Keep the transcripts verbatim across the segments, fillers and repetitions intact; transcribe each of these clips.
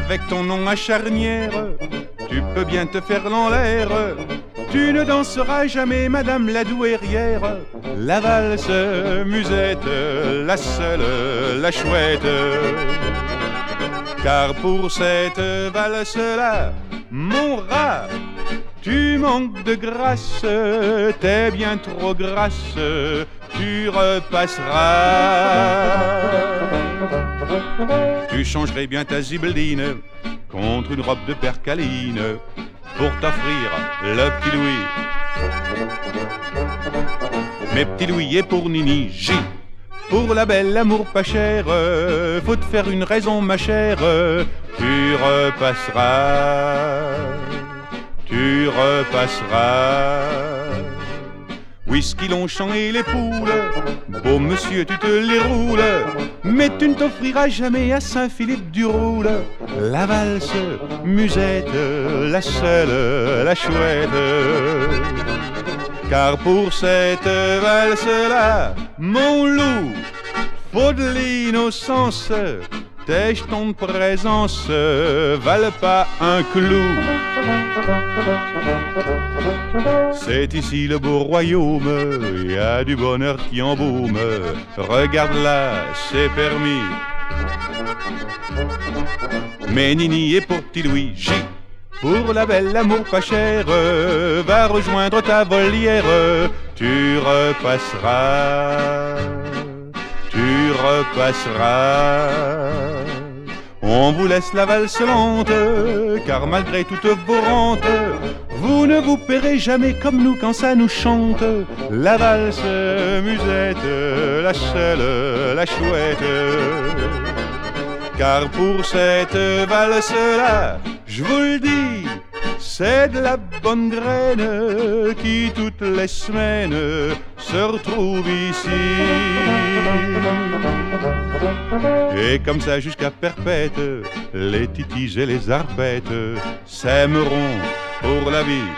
avec ton nom à charnière, tu peux bien te faire l'enlaire. Tu ne danseras jamais, Madame la douairière, la valse musette, la seule, la chouette. Car pour cette valse-là, mon rat, tu manques de grâce, t'es bien trop grasse, tu repasseras. Tu changerais bien ta zibeline contre une robe de percaline pour t'offrir le petit Louis. Mais petit Louis est pour Nini J. Pour la belle amour pas cher, faut te faire une raison ma chère, tu repasseras, tu repasseras. Whisky, Longchamp et les poules, beau monsieur tu te les roules, mais tu ne t'offriras jamais à Saint-Philippe du Roule la valse musette, la seule, la chouette. Car pour cette valse-là, mon loup, faut de l'innocence, tes jetons de présence valent pas un clou. C'est ici le beau royaume, y a du bonheur qui embaume. Regarde là, c'est permis. Mais Nini est pour petit Louis J. Pour la belle amour pas cher, va rejoindre ta volière, tu repasseras, tu repasseras. On vous laisse la valse lente, car malgré toutes vos rentes, vous ne vous paierez jamais comme nous quand ça nous chante. La valse musette, la seule, la chouette. Car pour cette valse-là, je vous le dis, c'est de la bonne graine qui toutes les semaines se retrouve ici. Et comme ça jusqu'à perpète, les titis et les arpètes s'aimeront pour la vie.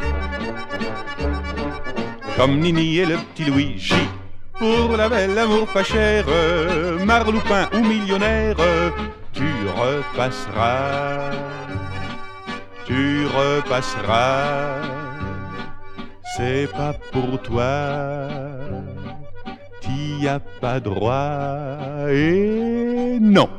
Comme Nini et le petit Louis J. Pour la belle amour pas cher, marloupin ou millionnaire, tu repasseras, tu repasseras. C'est pas pour toi, t'y as pas droit, et non.